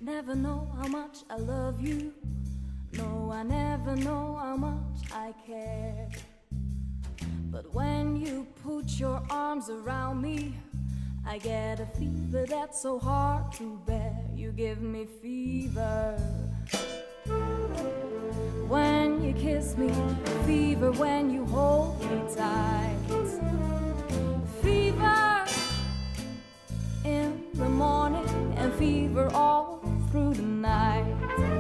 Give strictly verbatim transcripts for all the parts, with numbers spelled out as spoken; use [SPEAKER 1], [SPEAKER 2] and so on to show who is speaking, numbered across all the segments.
[SPEAKER 1] Never know how much I love you. No, I never know how much I care. But when you put your arms around me, I get a fever that's so hard to bear. You give me fever when you kiss me, fever when you hold me tight, fever in the morning and fever all through the night.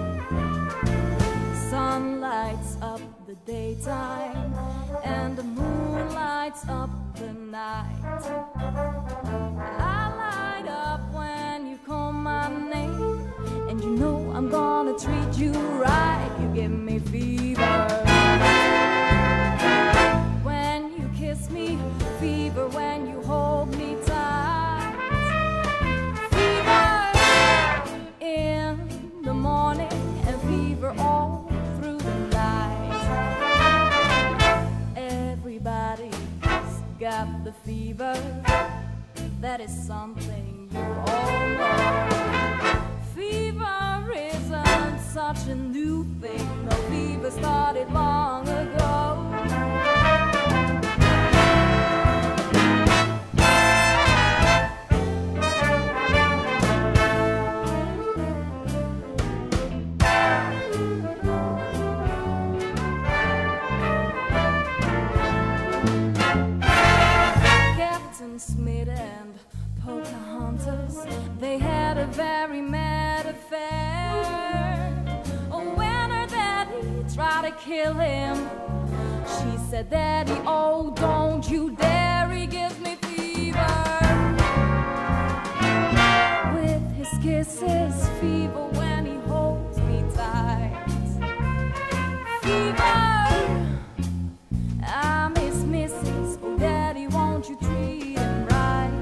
[SPEAKER 1] Sun lights up the daytime and the moon lights up the night. I light up when you call my name, and you know I'm gonna treat you right. You give me fever when you kiss me, fever when you hold me tight, fever in the morning and fever all through the night. Everybody's got the fever, that is something you all know. Fever isn't such a new thing, no, fever started long ago. Smith and Pocahontas, they had a very mad affair. Oh, when her daddy tried to kill him, she said, "Daddy, oh, don't you dare." He gives me fever with his kisses, fever when he holds me tight, fever I miss missus Oh, Daddy, won't you treat him right?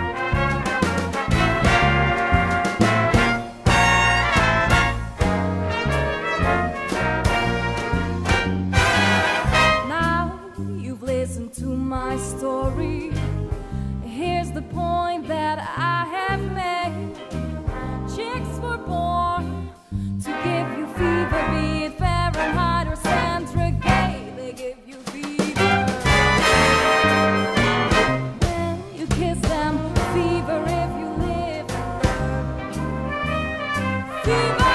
[SPEAKER 1] Now you've listened to my story. Here's the point that I have made. Chicks were born to give you fever, be it Fahrenheit or Centrigrade. They give you fever when you kiss them, fever if you live, fever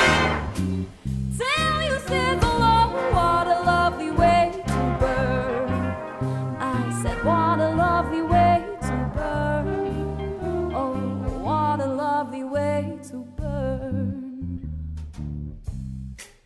[SPEAKER 1] till you sizzle. Oh, what a lovely way to burn. I said, what a lovely way to burn. Oh, what a lovely way to burn.